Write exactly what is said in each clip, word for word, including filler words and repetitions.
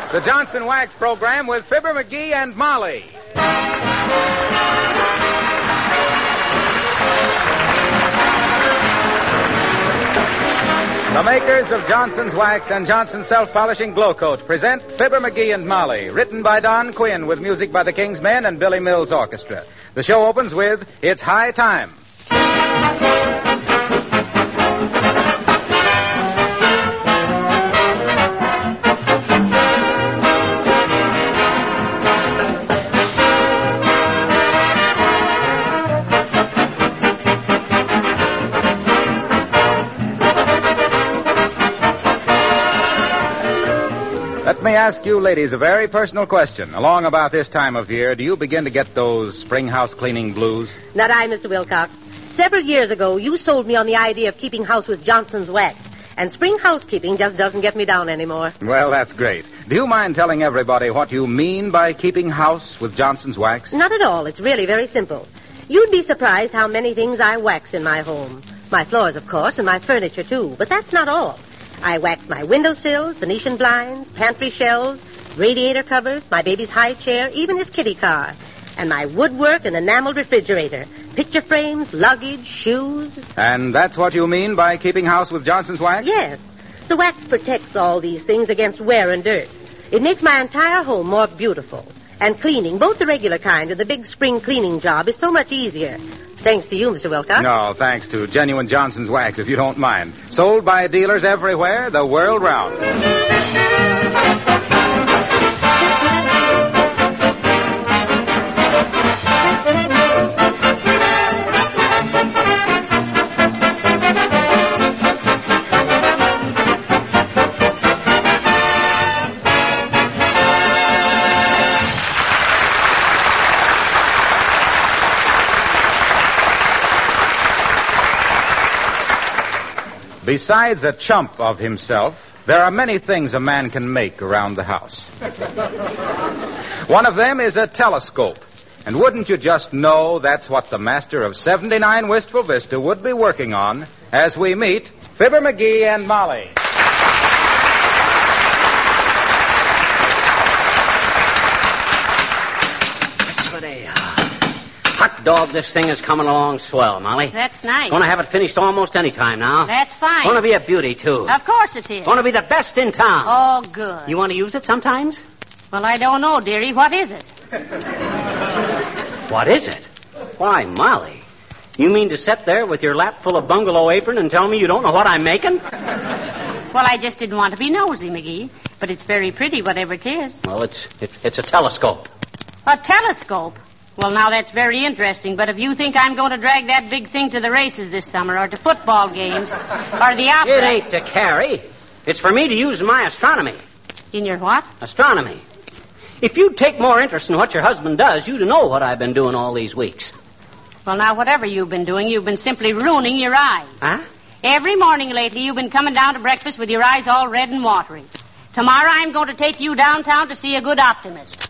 The Johnson Wax Program with Fibber McGee and Molly. The makers of Johnson's Wax and Johnson's Self-Polishing Glow Coat present Fibber McGee and Molly, written by Don Quinn with music by the King's Men and Billy Mills Orchestra. The show opens with It's High Time. Let me ask you ladies a very personal question. Along about this time of year, do you begin to get those spring house cleaning blues? Not I, Mister Wilcox. Several years ago, you sold me on the idea of keeping house with Johnson's Wax. And spring housekeeping just doesn't get me down anymore. Well, that's great. Do you mind telling everybody what you mean by keeping house with Johnson's Wax? Not at all. It's really very simple. You'd be surprised how many things I wax in my home. My floors, of course, and my furniture, too. But that's not all. I wax my windowsills, Venetian blinds, pantry shelves, radiator covers, my baby's high chair, even his kitty car, and my woodwork and enameled refrigerator, picture frames, luggage, shoes. And that's what you mean by keeping house with Johnson's Wax? Yes. The wax protects all these things against wear and dirt. It makes my entire home more beautiful. And cleaning, both the regular kind and the big spring cleaning job, is so much easier. Thanks to you, Mister Wilcox. No, thanks to genuine Johnson's Wax, if you don't mind. Sold by dealers everywhere, the world round. Besides a chump of himself, there are many things a man can make around the house. One of them is a telescope. And wouldn't you just know that's what the master of seventy-nine Wistful Vista would be working on as we meet Fibber McGee and Molly. Hot dog, this thing is coming along swell, Molly. That's nice. Going to have it finished almost any time now. That's fine. Going to be a beauty, too. Of course it is. Going to be the best in town. Oh, good. You want to use it sometimes? Well, I don't know, dearie. What is it? What is it? Why, Molly, you mean to sit there with your lap full of bungalow apron and tell me you don't know what I'm making? Well, I just didn't want to be nosy, McGee. But it's very pretty, whatever it is. Well, it's it, it's a telescope. A telescope? Well, now, that's very interesting, but if you think I'm going to drag that big thing to the races this summer, or to football games, or the opera... It ain't to carry. It's for me to use in my astronomy. In your what? Astronomy. If you'd take more interest in what your husband does, you'd know what I've been doing all these weeks. Well, now, whatever you've been doing, you've been simply ruining your eyes. Huh? Every morning lately, you've been coming down to breakfast with your eyes all red and watery. Tomorrow, I'm going to take you downtown to see a good optimist.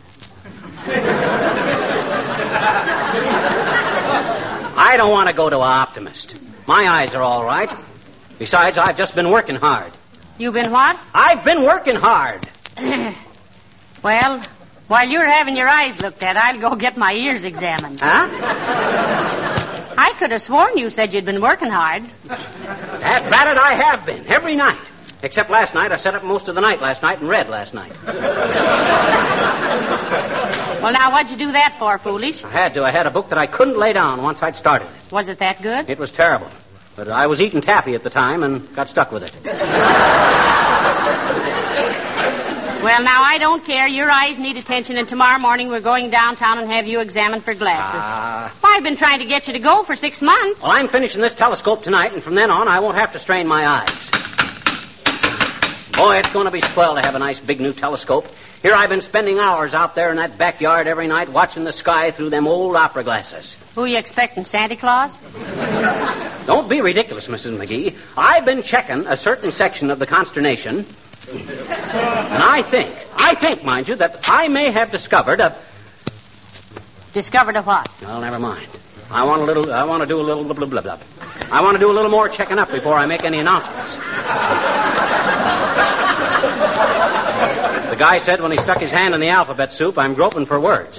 I don't want to go to an optimist. My eyes are all right. Besides, I've just been working hard. You've been what? I've been working hard. Well, while you're having your eyes looked at, I'll go get my ears examined. Huh? I could have sworn you said you'd been working hard. That bad it I have been, every night. Except last night. I sat up most of the night last night and read last night. Well, now, what'd you do that for, foolish? I had to. I had a book that I couldn't lay down once I'd started it. Was it that good? It was terrible. But I was eating taffy at the time and got stuck with it. Well, now, I don't care. Your eyes need attention, and tomorrow morning we're going downtown and have you examined for glasses. Ah. Uh, well, I've been trying to get you to go for six months. Well, I'm finishing this telescope tonight, and from then on I won't have to strain my eyes. Boy, it's going to be swell to have a nice big new telescope. Here I've been spending hours out there in that backyard every night watching the sky through them old opera glasses. Who are you expecting, Santa Claus? Don't be ridiculous, Missus McGee. I've been checking a certain section of the consternation, and I think, I think, mind you, that I may have discovered a... Discovered a what? Well, never mind. I want a little, I want to do a little blah, blah, blah, blah. I want to do a little more checking up before I make any announcements. the guy said when he stuck his hand in the alphabet soup, I'm groping for words.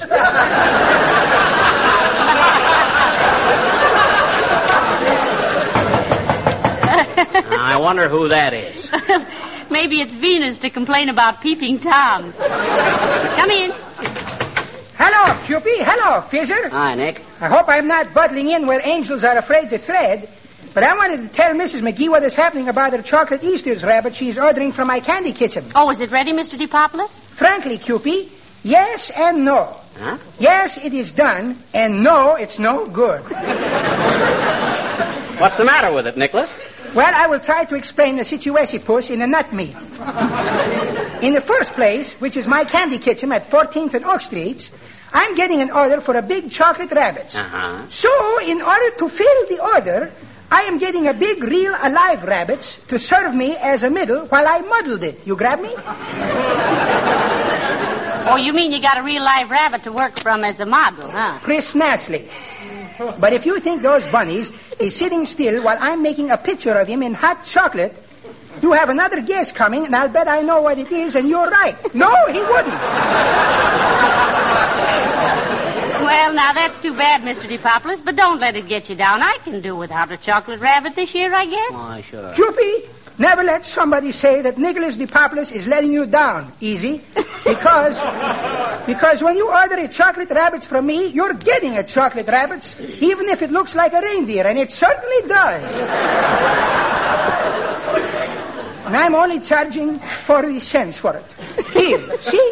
I wonder who that is. Maybe it's Venus to complain about peeping Toms. Come in. Hello, Cupie. Hello, Fizzer. Hi, Nick. I hope I'm not buttling in where angels are afraid to tread, but I wanted to tell Missus McGee what is happening about her chocolate Easter's rabbit she's ordering from my candy kitchen. Oh, is it ready, Mister DePopulis? Frankly, Cupie, yes and no. Huh? Yes, it is done, and no, it's no good. What's the matter with it, Nicholas? Well, I will try to explain the situation, Puss, in a nutmeat. In the first place, which is my candy kitchen at fourteenth and Oak Streets, I'm getting an order for a big chocolate rabbit. Uh-huh. So, in order to fill the order, I am getting a big, real, alive rabbit to serve me as a middle while I muddled it. You grab me? Oh, you mean you got a real live rabbit to work from as a model, huh? Precisely. But if you think those bunnies is sitting still while I'm making a picture of him in hot chocolate, you have another guess coming, and I'll bet I know what it is, and you're right. No, he wouldn't. Well, now, that's too bad, Mister DePopulis, but don't let it get you down. I can do without a chocolate rabbit this year, I guess. Why, sure. Cupie, never let somebody say that Nicholas DePopulis is letting you down, Easy. Because, because when you order a chocolate rabbit from me, you're getting a chocolate rabbit, even if it looks like a reindeer, and it certainly does. And I'm only charging forty cents for it. Here, see?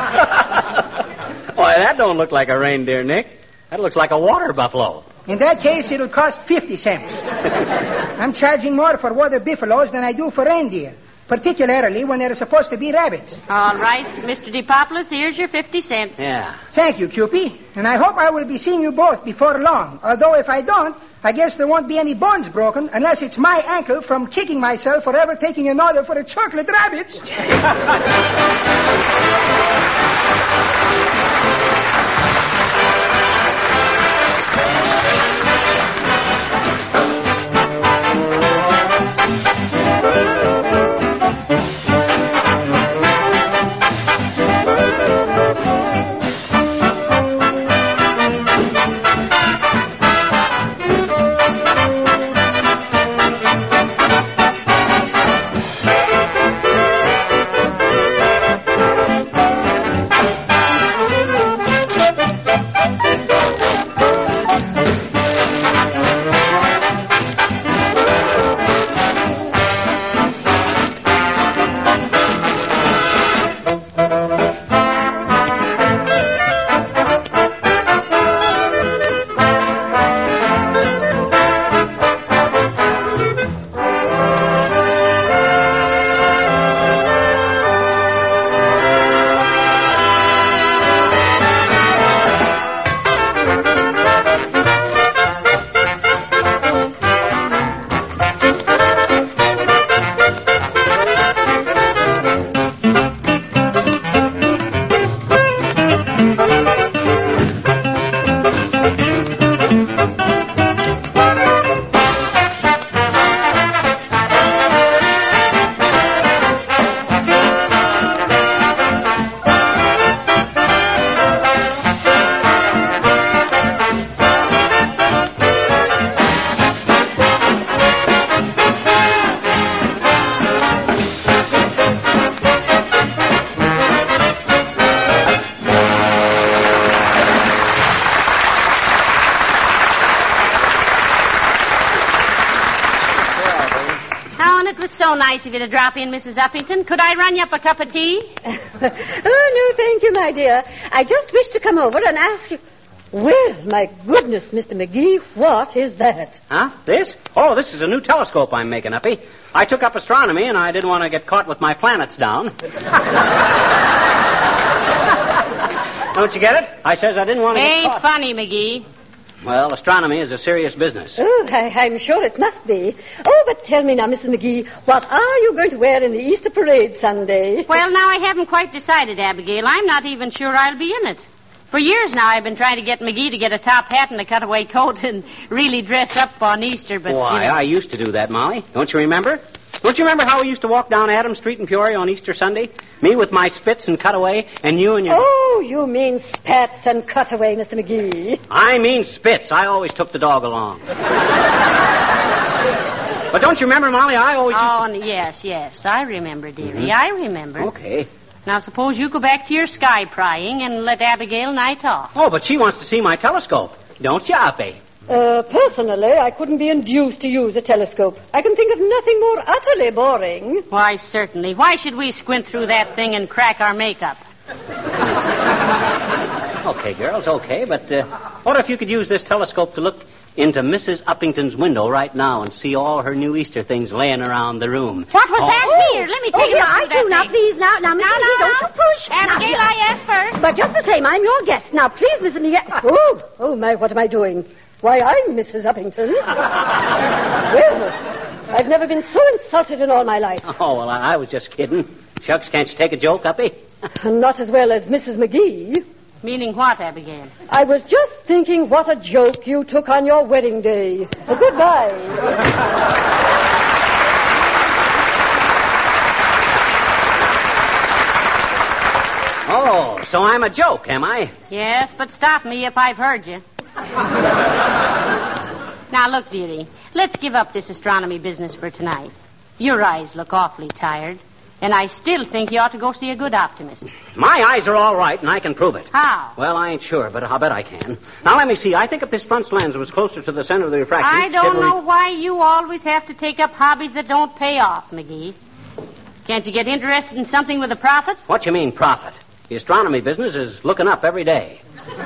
Why, that don't look like a reindeer, Nick. That looks like a water buffalo. In that case, it'll cost fifty cents. I'm charging more for water buffaloes than I do for reindeer, particularly when they're supposed to be rabbits. All right, Mister DePopulis, here's your fifty cents. Yeah. Thank you, Cupie. And I hope I will be seeing you both before long. Although if I don't, I guess there won't be any bones broken unless it's my ankle from kicking myself for ever taking an order for a chocolate rabbit. So nice of you to drop in, Missus Uppington. Could I run you up a cup of tea? Oh, no, thank you, my dear. I just wish to come over and ask you... Well, my goodness, Mister McGee, what is that? Huh? This? Oh, this is a new telescope I'm making, Uppy. I took up astronomy, and I didn't want to get caught with my planets down. Don't you get it? I says I didn't want to Ain't get caught. funny, McGee. Well, astronomy is a serious business. Oh, I, I'm sure it must be. Oh, but tell me now, Mister McGee, what are you going to wear in the Easter parade Sunday? Well, now, I haven't quite decided, Abigail. I'm not even sure I'll be in it. For years now, I've been trying to get McGee to get a top hat and a cutaway coat and really dress up on Easter, but... Why, you know... I used to do that, Molly. Don't you remember? Don't you remember how we used to walk down Adams Street in Peoria on Easter Sunday? Me with my spits and cutaway, and you and your... Oh, you mean spats and cutaway, Mister McGee. I mean spits. I always took the dog along. But don't you remember, Molly, I always... Oh, used to... yes, yes. I remember, dearie. Mm-hmm. I remember. Okay. Now, suppose you go back to your sky prying and let Abigail and I talk. Oh, but she wants to see my telescope. Don't you, Uppy? Uh, personally, I couldn't be induced to use a telescope. I can think of nothing more utterly boring. Why, certainly. Why should we squint through that thing and crack our makeup? Okay, girls, okay. But uh, what if you could use this telescope to look into Missus Uppington's window right now and see all her new Easter things laying around the room? What was oh. that? Here, let me Oh, take here, a look I through that do. Now, thing. please, now, now, Mister No, McGee, no. don't you push. Abigail, Now, I asked first. But just the same, I'm your guest. Now, please, Missus McGee. Oh, oh, my, what am I doing? Why, I'm Missus Uppington. Well, I've never been so insulted in all my life. Oh, well, I, I was just kidding. Shucks, can't you take a joke, Uppy? Not as well as Missus McGee. Meaning what, Abigail? I was just thinking what a joke you took on your wedding day. Uh, goodbye. Oh, so I'm a joke, am I? Yes, but stop me if I've heard you. Now, look, dearie, let's give up this astronomy business for tonight. Your eyes look awfully tired, and I still think you ought to go see a good optimist. My eyes are all right, and I can prove it. How? Well, I ain't sure, but I'll bet I can. Now, let me see. I think if this front lens was closer to the center of the refraction... I don't it would- know why you always have to take up hobbies that don't pay off, McGee. Can't you get interested in something with a profit? What you mean, profit? The astronomy business is looking up every day.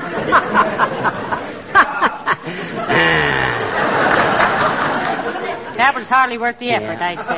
That was hardly worth the effort, Yeah. I'd say.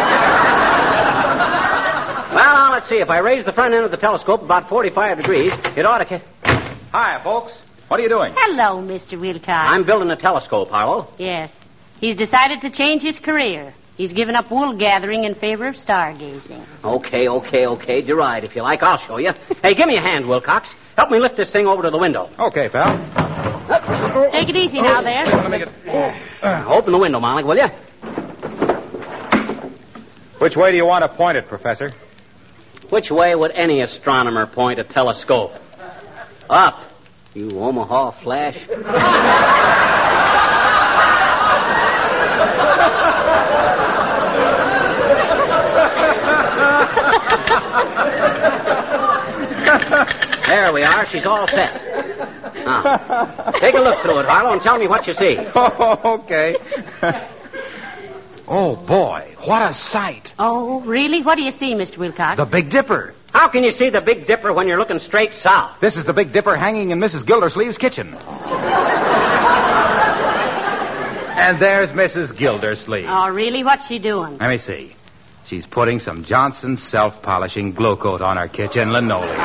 Well, now, let's see. If I raise the front end of the telescope about forty-five degrees, it ought to... Ca- Hi, folks. What are you doing? Hello, Mister Wilcox. I'm building a telescope, Harlow. Yes. He's decided to change his career. He's given up wool gathering in favor of stargazing. Okay, okay, okay. Deride, if you like. I'll show you. Hey, give me a hand, Wilcox. Help me lift this thing over to the window. Okay, pal. Take it easy now there. Let me get... Uh, open the window, Molly, will you? Which way do you want to point it, Professor? Which way would any astronomer point a telescope? Up, you Omaha flash. There we are. She's all set. Now, take a look through it, Harlow, and tell me what you see. Oh, okay. Oh, boy. What a sight. Oh, really? What do you see, Mister Wilcox? The Big Dipper. How can you see the Big Dipper when you're looking straight south? This is the Big Dipper hanging in Missus Gildersleeve's kitchen. And there's Missus Gildersleeve. Oh, really? What's she doing? Let me see. She's putting some Johnson self-polishing glow coat on her kitchen linoleum.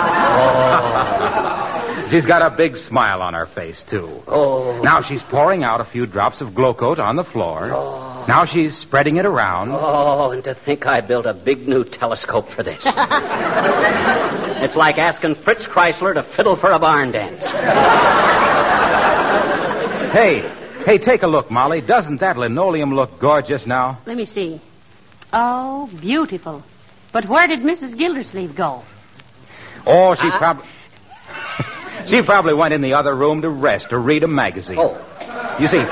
Oh. She's got a big smile on her face, too. Oh. Now she's pouring out a few drops of glow coat on the floor. Oh. Now she's spreading it around. Oh, and to think I built a big new telescope for this. It's like asking Fritz Chrysler to fiddle for a barn dance. Hey, hey, take a look, Molly. Doesn't that linoleum look gorgeous now? Let me see. Oh, beautiful. But where did Missus Gildersleeve go? Oh, she Uh, probably... she probably went in the other room to rest or read a magazine. Oh. You see...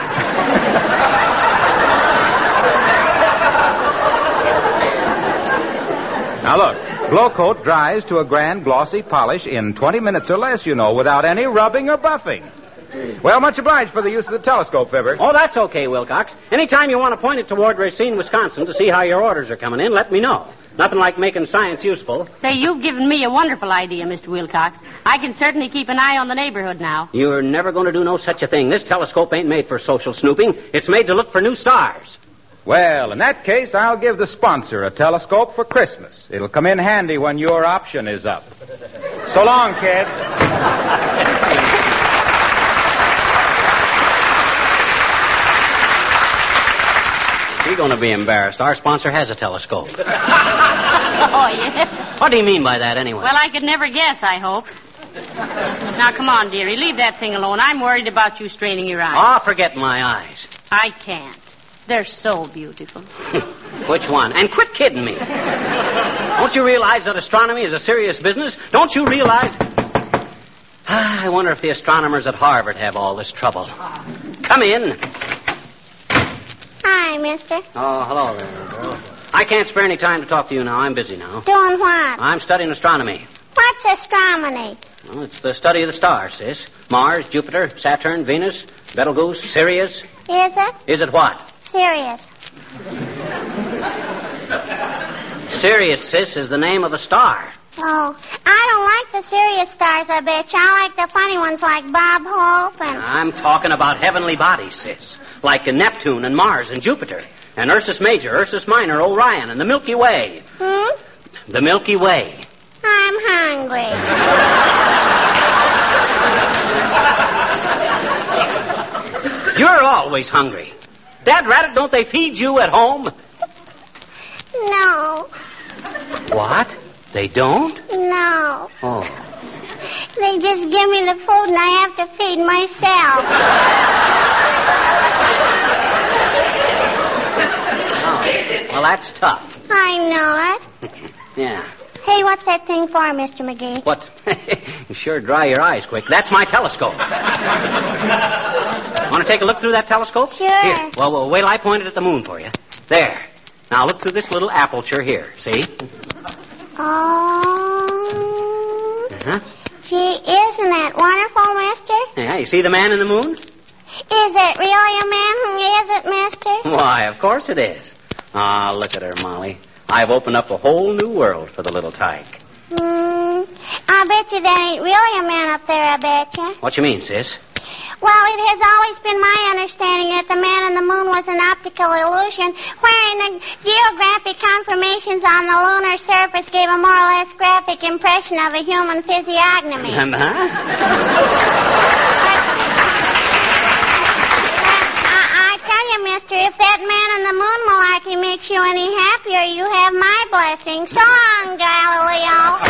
Now, look. Glow coat dries to a grand glossy polish in twenty minutes or less, you know, without any rubbing or buffing. Well, much obliged for the use of the telescope, Fibber. Oh, that's okay, Wilcox. Anytime you want to point it toward Racine, Wisconsin, to see how your orders are coming in, let me know. Nothing like making science useful. Say, you've given me a wonderful idea, Mister Wilcox. I can certainly keep an eye on the neighborhood now. You're never going to do no such a thing. This telescope ain't made for social snooping. It's made to look for new stars. Well, in that case, I'll give the sponsor a telescope for Christmas. It'll come in handy when your option is up. So long, kids. You're going to be embarrassed. Our sponsor has a telescope. Oh, yeah? What do you mean by that, anyway? Well, I could never guess, I hope. Now, come on, dearie. Leave that thing alone. I'm worried about you straining your eyes. Ah, forget my eyes. I can't. They're so beautiful. Which one? And quit kidding me. Don't you realize that astronomy is a serious business? Don't you realize... Ah, I wonder if the astronomers at Harvard have all this trouble. Come in. Hi, mister. Oh, hello there, girl. I can't spare any time to talk to you now. I'm busy now. Doing what? I'm studying astronomy. What's astronomy? Well, it's the study of the stars, sis. Mars, Jupiter, Saturn, Venus, Betelgeuse, Sirius. Is it? Is it what? Serious. Sirius, sis, is the name of a star. Oh, I don't like the serious stars, I bet you. I like the funny ones like Bob Hope and... I'm talking about heavenly bodies, sis. Like Neptune and Mars and Jupiter. And Ursus Major, Ursus Minor, Orion, and the Milky Way. Hmm? The Milky Way. I'm hungry. You're always hungry. Dad Rabbit, don't they feed you at home? No. What? They don't? No. Oh. They just give me the food and I have to feed myself. Oh. Well, that's tough. I know it. Yeah. Hey, what's that thing for, Mister McGee? What? You sure dry your eyes quick. That's my telescope. Want to take a look through that telescope? Sure. Here. Well, well, wait till I point it at the moon for you. There. Now look through this little aperture here. See? Oh. Uh-huh. Gee, isn't that wonderful, mister? Yeah, you see the man in the moon? Is it really a man? Is it, mister? Why, of course it is. Ah, look at her, Molly. I've opened up a whole new world for the little tyke. Hmm. I bet you that ain't really a man up there, I bet you. What you mean, sis? Well, it has always been my understanding that the man in the moon was an optical illusion, wherein the geographic conformations on the lunar surface gave a more or less graphic impression of a human physiognomy. Uh-huh. I, I tell you, mister, if that man in the moon malarkey makes you any happier, you have my blessing. So long, Galileo.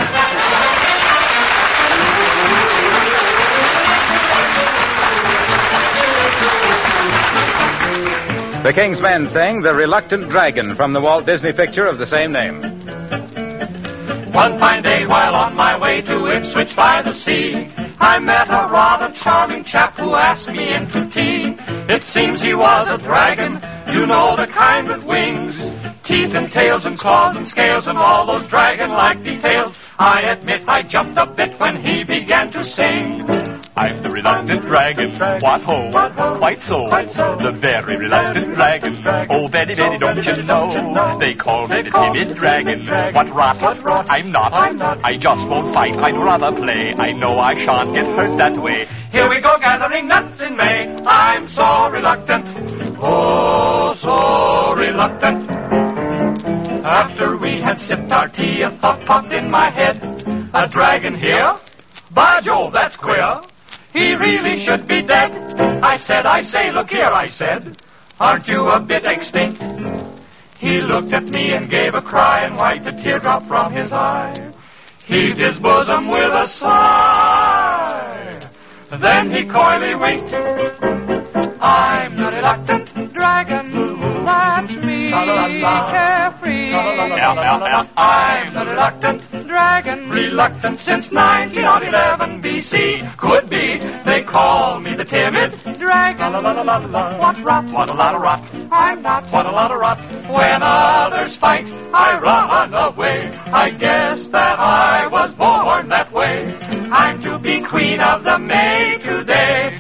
The King's Men sing The Reluctant Dragon from the Walt Disney picture of the same name. One fine day while on my way to Ipswich by the sea, I met a rather charming chap who asked me in to tea. It seems he was a dragon, you know, the kind with wings, teeth and tails and claws and scales and all those dragon-like details. I admit I jumped a bit when he began to sing. I'm the reluctant dragon, what ho, quite so, the very reluctant dragon. Oh, Betty, Betty, don't you know, they call me the timid dragon. What rot, I'm not, I just won't fight, I'd rather play. I know I shan't get hurt that way. Here we go gathering nuts in May, I'm so reluctant, oh, so reluctant. After we had sipped our tea, a thought popped in my head. A dragon here? By Jove, that's queer. He really should be dead. I said, I say, look here, I said, aren't you a bit extinct? He looked at me and gave a cry and wiped a teardrop from his eye. Heaved his bosom with a sigh. Then he coyly winked. I'm the reluctant dragon. That's me, carefree. I'm the reluctant dragon. Reluctant since nineteen eleven B C. Could be, they call me the timid dragon. What rot, what a lot of rot. I'm not, what a lot of rot. When others fight, I run away. I guess that I was born that way. I'm to be queen of the May today.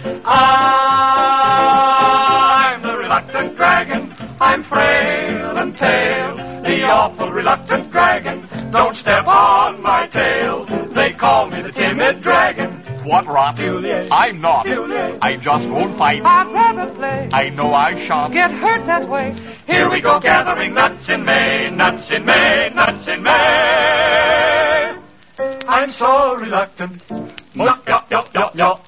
I'm the reluctant dragon. I'm frail and pale, the awful reluctant dragon. Don't step on my tail. They call me the timid dragon. What rot? I'm not. I just won't fight. I'd rather play. I know I shan't get hurt that way. Here we go gathering nuts in May, nuts in May, nuts in May. I'm so reluctant. Yup, yup, yup, yup, yup.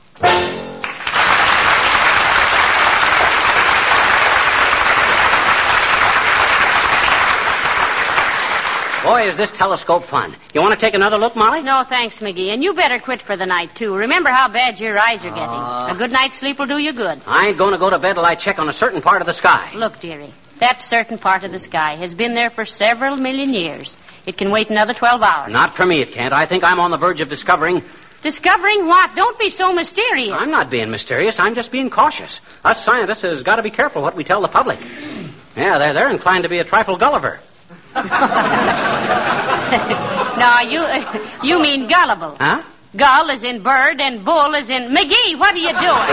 Boy, is this telescope fun. You want to take another look, Molly? No, thanks, McGee. And you better quit for the night, too. Remember how bad your eyes are getting. Uh, a good night's sleep will do you good. I ain't going to go to bed till I check on a certain part of the sky. Look, dearie, that certain part of the sky has been there for several million years. It can wait another twelve hours. Not for me, it can't. I think I'm on the verge of discovering... Discovering what? Don't be so mysterious. I'm not being mysterious. I'm just being cautious. Us scientists has got to be careful what we tell the public. Yeah, they're, they're inclined to be a trifle Gulliver. No, you uh, you mean gullible. Huh? Gull is in bird and bull is in... McGee, what are you doing?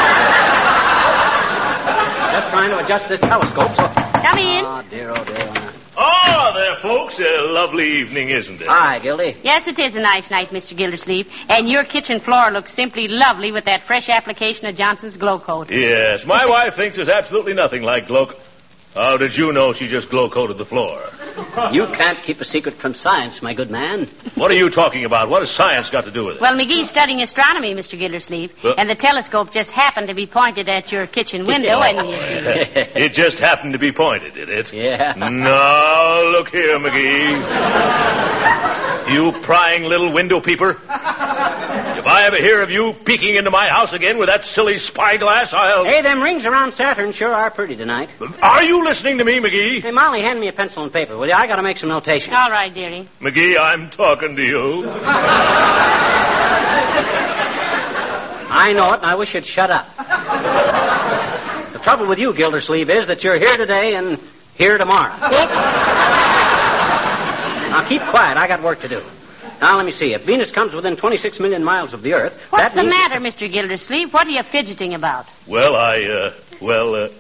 Just trying to adjust this telescope so... Come in. Oh, dear, oh, dear. Oh, there, folks. A lovely evening, isn't it? Hi, Gildy. Yes, it is a nice night, Mister Gildersleeve. And your kitchen floor looks simply lovely with that fresh application of Johnson's Glow Coat. Yes, my wife thinks there's absolutely nothing like glow... How did you know she just glow-coated the floor? You can't keep a secret from science, my good man. What are you talking about? What has science got to do with it? Well, McGee's studying astronomy, Mister Gildersleeve, uh, and the telescope just happened to be pointed at your kitchen window, and... It just happened to be pointed, did it? Yeah. Now, look here, McGee. You prying little window peeper. If I ever hear of you peeking into my house again with that silly spyglass, I'll... Hey, them rings around Saturn sure are pretty tonight. Are you listening to me, McGee? Hey, Molly, hand me a pencil and paper, will you? I got to make some notations. All right, dearie. McGee, I'm talking to you. I know it, and I wish you'd shut up. The trouble with you, Gildersleeve, is that you're here today and here tomorrow. Now, keep quiet. I got work to do. Now, let me see. If Venus comes within twenty-six million miles of the Earth... What's that the means... matter, Mister Gildersleeve? What are you fidgeting about? Well, I, uh, well, uh...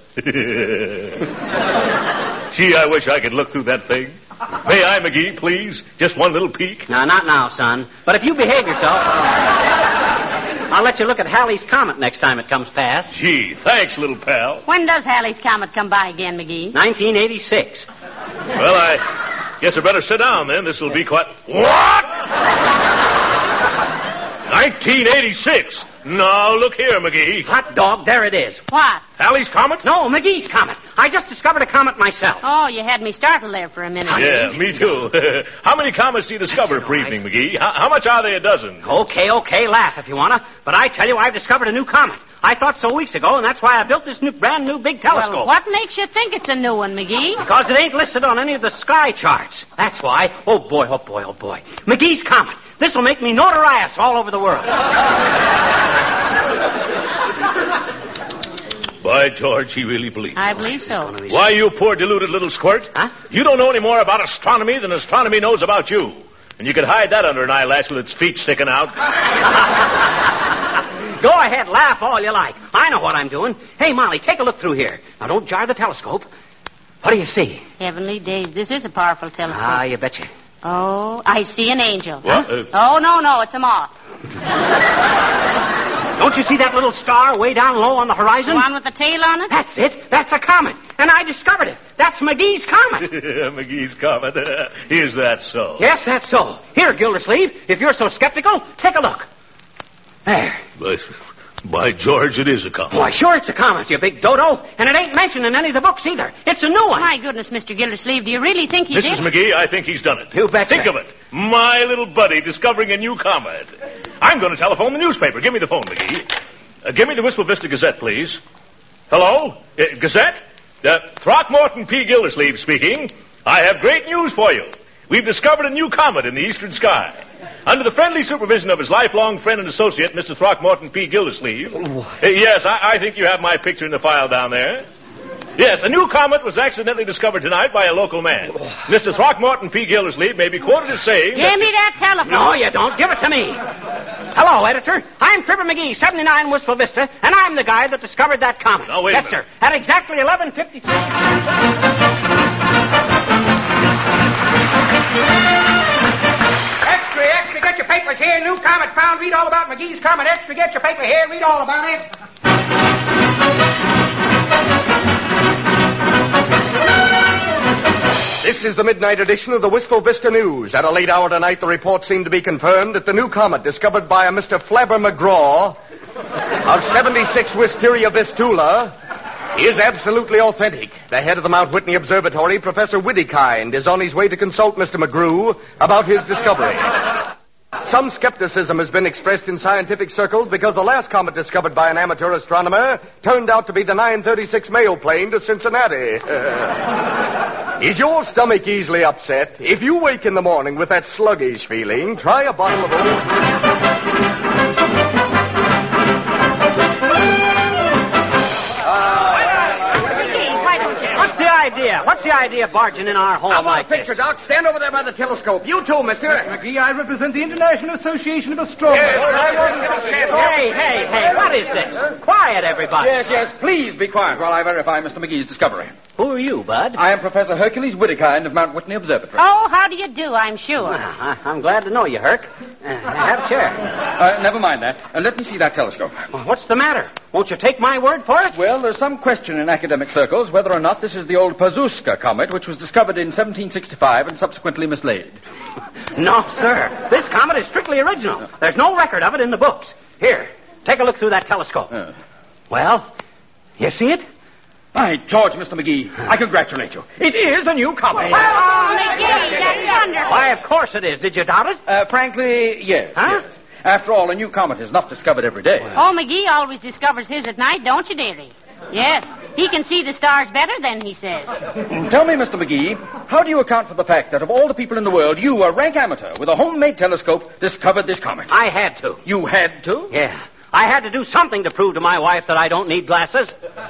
Gee, I wish I could look through that thing. May I, McGee, please? Just one little peek? No, not now, son. But if you behave yourself... I'll let you look at Halley's Comet next time it comes past. Gee, thanks, little pal. When does Halley's Comet come by again, McGee? nineteen eighty-six. Well, I guess I better sit down, then. This will be quite... What? nineteen eighty-six? No, look here, McGee. Hot dog, there it is. What? Halley's Comet? No, McGee's Comet. I just discovered a comet myself. Oh, you had me startled there for a minute. Yeah, me too. How many comets do you discover per evening, McGee? How, how much are they a dozen? Okay, okay, laugh if you want to. But I tell you, I've discovered a new comet. I thought so weeks ago, and that's why I built this new, brand new big telescope. Well, what makes you think it's a new one, McGee? Because it ain't listed on any of the sky charts. That's why. Oh, boy, oh, boy, oh, boy. McGee's Comet. This will make me notorious all over the world. By George, he really believes. I believe so. Why, you poor deluded little squirt? Huh? You don't know any more about astronomy than astronomy knows about you. And you could hide that under an eyelash with its feet sticking out. Go ahead, laugh all you like. I know what I'm doing. Hey, Molly, take a look through here. Now, don't jar the telescope. What do you see? Heavenly days. This is a powerful telescope. Ah, you betcha. Oh, I see an angel. What? Uh, oh, no, no, it's a moth. Don't you see that little star way down low on the horizon? The one with the tail on it? That's it. That's a comet. And I discovered it. That's McGee's Comet. McGee's Comet. Is that so? Yes, that's so. Here, Gildersleeve, if you're so skeptical, take a look. There. But, by George, it is a comet. Why, sure it's a comet, you big dodo. And it ain't mentioned in any of the books either. It's a new one. My goodness, Mister Gildersleeve, do you really think he Missus did? McGee, I think he's done it. You betcha. Think of it. My little buddy discovering a new comet. I'm going to telephone the newspaper. Give me the phone, McGee. Uh, give me the Wistful Vista Gazette, please. Hello? Uh, Gazette? Uh, Throckmorton P. Gildersleeve speaking. I have great news for you. We've discovered a new comet in the eastern sky. Under the friendly supervision of his lifelong friend and associate, Mister Throckmorton P. Gildersleeve. Uh, yes, I, I think you have my picture in the file down there. Yes, a new comet was accidentally discovered tonight by a local man. Mister Throckmorton P. Gildersleeve may be quoted as saying... Give that... me that telephone. No, you don't. Give it to me. Hello, editor. I'm Fibber McGee, seventy-nine Wistful Vista, and I'm the guy that discovered that comet. Now, wait a yes, minute. sir. At exactly eleven fifty-two... Extra, extra, get your papers here. New comet found. Read all about McGee's Comet. Extra, get your paper here. Read all about it. This is the midnight edition of the Wistful Vista News. At a late hour tonight, the report seemed to be confirmed that the new comet discovered by a Mister Flabber McGraw of seventy-six Wisteria Vistula is absolutely authentic. The head of the Mount Whitney Observatory, Professor Whittykind, is on his way to consult Mister McGrew about his discovery. Some skepticism has been expressed in scientific circles because the last comet discovered by an amateur astronomer turned out to be the nine thirty-six mail plane to Cincinnati. Is your stomach easily upset? If you wake in the morning with that sluggish feeling, try a bottle of old... What's the idea? What's the idea of barging in our home I want like a picture, this? Doc. Stand over there by the telescope. You too, mister. McGee, I represent the International Association of Astronomers. Yes, I want a little chance. Hey, hey, hey, what is this? Quiet, everybody. Yes, yes, please be quiet while I verify Mister McGee's discovery. Who are you, Bud? I am Professor Hercules Whittykind of Mount Whitney Observatory. Oh, how do you do, I'm sure. Well, I, I'm glad to know you, Herc. Uh, have a chair. Uh, never mind that. Uh, let me see that telescope. Well, what's the matter? Won't you take my word for it? Well, there's some question in academic circles whether or not this is the old Pazuska comet, which was discovered in seventeen sixty-five and subsequently mislaid. No, sir. This comet is strictly original. There's no record of it in the books. Here, take a look through that telescope. Uh. Well, you see it? By George, Mister McGee, I congratulate you. It is a new comet. Oh, McGee, that's wonderful. Why, of course it is. Did you doubt it? Uh, frankly, yes, Huh? yes. After all, a new comet is not discovered every day. Oh, McGee always discovers his at night, don't you, dearie? Yes, he can see the stars better than he says. Tell me, Mister McGee, how do you account for the fact that of all the people in the world, you, a rank amateur with a homemade telescope, discovered this comet? I had to. You had to? Yeah. I had to do something to prove to my wife that I don't need glasses.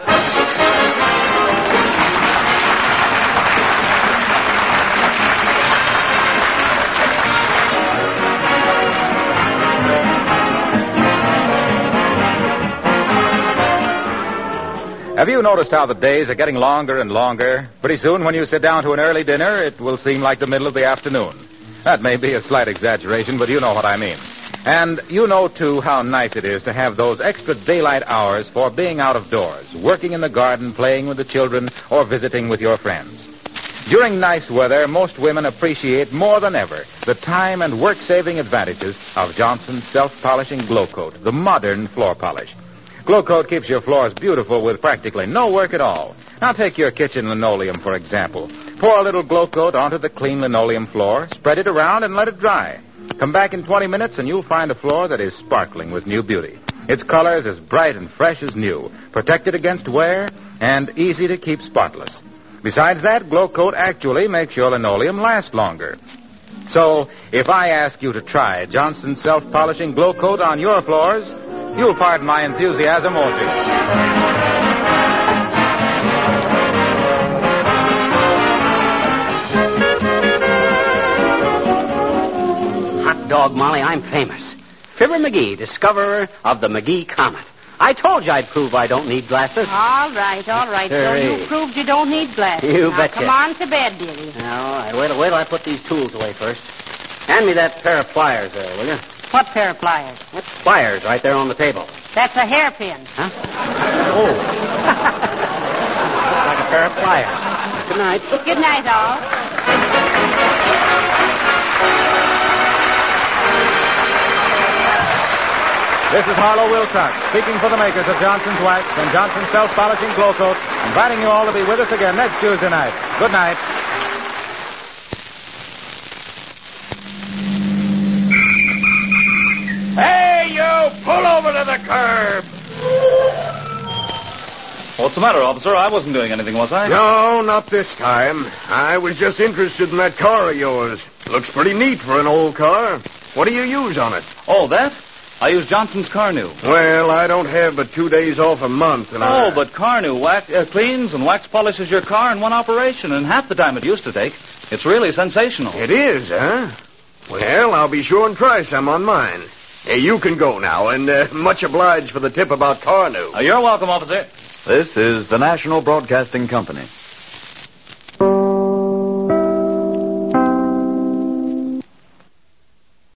Have you noticed how the days are getting longer and longer? Pretty soon, when you sit down to an early dinner, it will seem like the middle of the afternoon. That may be a slight exaggeration, but you know what I mean. And you know, too, how nice it is to have those extra daylight hours for being out of doors, working in the garden, playing with the children, or visiting with your friends. During nice weather, most women appreciate more than ever the time and work-saving advantages of Johnson's self-polishing Glow Coat, the modern floor polish. Glow Coat keeps your floors beautiful with practically no work at all. Now take your kitchen linoleum, for example. Pour a little Glow Coat onto the clean linoleum floor, spread it around, and let it dry. Come back in twenty minutes, and you'll find a floor that is sparkling with new beauty. Its colors as bright and fresh as new, protected against wear, and easy to keep spotless. Besides that, Glow Coat actually makes your linoleum last longer. So, if I ask you to try Johnson's self-polishing Glow Coat on your floors, you'll pardon my enthusiasm, won't you? Hot dog, Molly, I'm famous. Fibber McGee, discoverer of the McGee Comet. I told you I'd prove I don't need glasses. All right, all right. So Hurry. you proved you don't need glasses. You now, betcha. come on to bed, dearie. All right, wait, wait till I put these tools away first. Hand me that pair of pliers there, will you? What pair of pliers? That's pliers right there on the table. That's a hairpin. Huh? Oh. Looks like a pair of pliers. Good night. Good night, all. This is Harlow Wilcox, speaking for the makers of Johnson's Wax and Johnson's Self-Polishing Glow Coat, inviting you all to be with us again next Tuesday night. Good night. Hey, you! Pull over to the curb! What's the matter, officer? I wasn't doing anything, was I? No, not this time. I was just interested in that car of yours. Looks pretty neat for an old car. What do you use on it? Oh, that? I use Johnson's Carnu. Well, I don't have but two days off a month, and I... Oh, but Carnu wax, uh, cleans and wax polishes your car in one operation, and half the time it used to take. It's really sensational. It is, huh? Well, I'll be sure and try some on mine. Hey, you can go now, and uh, much obliged for the tip about Carnu. Uh, you're welcome, officer. This is the National Broadcasting Company.